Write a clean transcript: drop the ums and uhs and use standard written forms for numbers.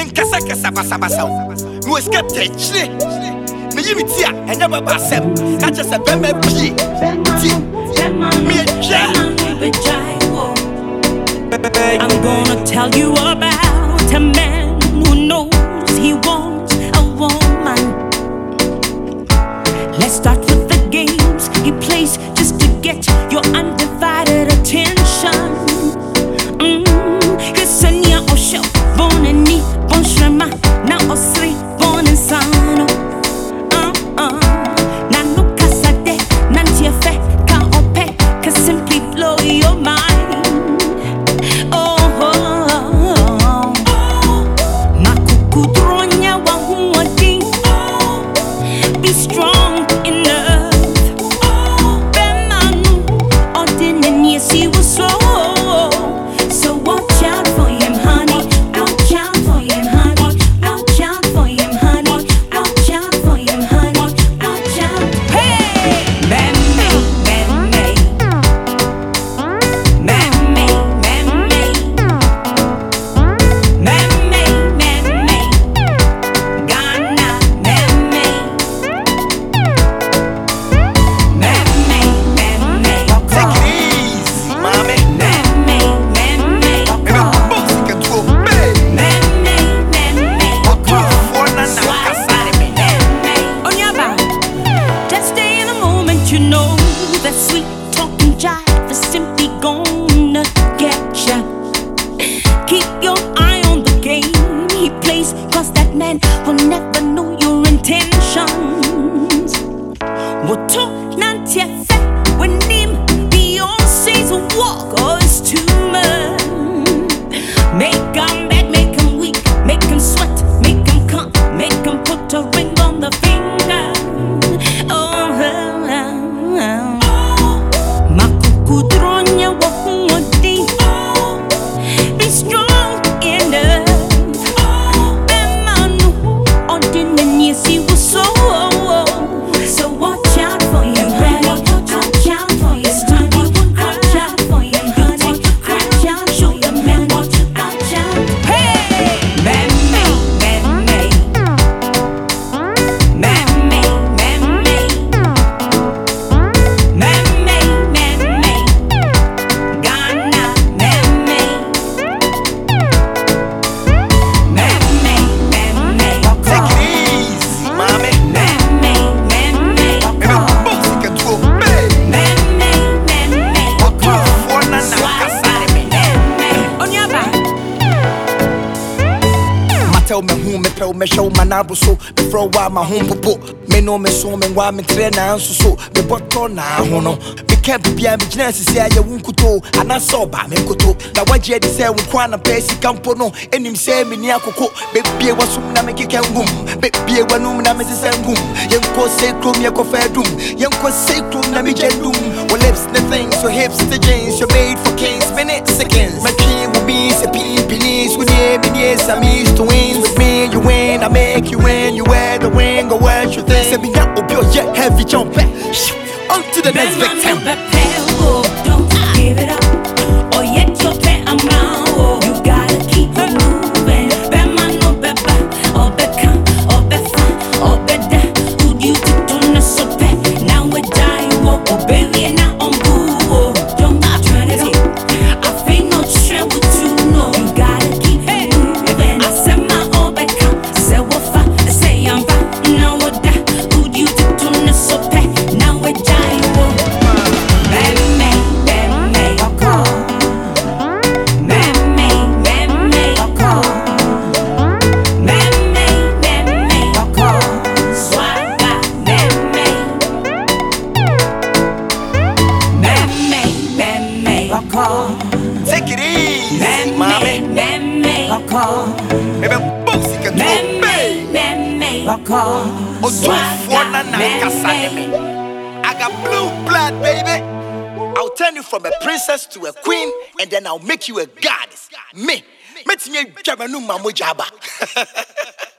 Menkasa kasa basa basa. No escape techni. Me yimi tia enya baba sem. Na just a bema pie. Me I'm gonna tell you about a man who knows he wants a woman. Let's start with the games he plays just to get your undivided attention. Kusanya osho, born and me, born shrema, now osri, born and sano. Nano kasade, nanti efe, ka ope, ka simply blow your mind. Be strong in love. Bemanu, ordinary, yes, he was so. So watch out for him, honey. Watch out for him, honey. Watch out for him, honey. Watch out for him, honey. Watch out. Hey, Mammy, Mammy, Mammy, Mammy, Mammy, Mammy, Ghana, Mammy. You know that sweet talking jive is simply gonna get ya. Keep your eye on the game he plays, cause that man will never know your intentions. Woto nantie fe when him Beyonce's walk, oh it's too much. Make him bad, make him weak, make him sweat, make him come, make him put a ring on the finger. Be strong in love. Bemanu, ordinary, yes, he was so. So watch out for him, honey. Watch out for him, honey. Watch out for him, honey. Watch out, show the man. Watch out. Hey, Mammy, Mammy, Mammy, Mammy, Mammy, Mammy, Ghana, Mammy, Mammy, Mammy, take it easy, mommy. Mammy, Mammy, Music and throw baby. Mammy, Mammy, For na kasare me. on your back. Tell me who me tell me show my nabu so before why my home popo me no me so me why me train na so me botto na hono me can't be a me gina se ya wunkuto ana so ba me koto na waje de say won kwa na pesi kampo no enim say me ni akoko bebie wasum na me keke ngum bebie wanum na me se ngum yenko say krom ye ko fedum yenko say krom na me gendum well lips the things so hips the jeans you're made for kings minutes seconds my king will be a penis with me I'm used to win with me you win I make you win you wear the ring or what you think say me now obi yeah heavy jump back on to the next victim Don't give it up or yet you're playing around. You gotta keep it moving. Bemano beba or beka or befa or beda. Who you to do not so bad? Now we're dying or baby now on boo. Don't try to get. I feel no trend with you no. You gotta keep it moving. I said my or beka, say wafa, say I'm back. Now we're that. Who you to do not so bad? Now we're dying or. take it easy mommy maybe music and throw baby for na kasare me I got blue blood baby I'll turn you from a princess to a queen and then I'll make you a goddess me metinye dwabanu mamojaba